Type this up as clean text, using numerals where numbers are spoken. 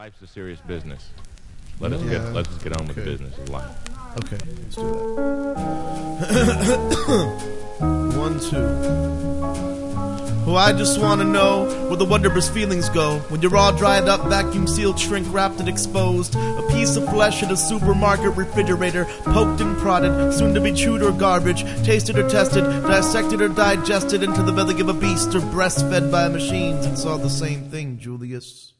Life's a serious business. Let's just get on with the business of life. Okay, let's do that. 1, 2. Oh, I just want to know where the wondrous feelings go when you're all dried up, vacuum sealed, shrink wrapped and exposed. A piece of flesh in a supermarket refrigerator, poked and prodded, soon to be chewed or garbage, tasted or tested, dissected or digested into the belly of a beast, or breastfed by machines. It's all the same thing, Julius.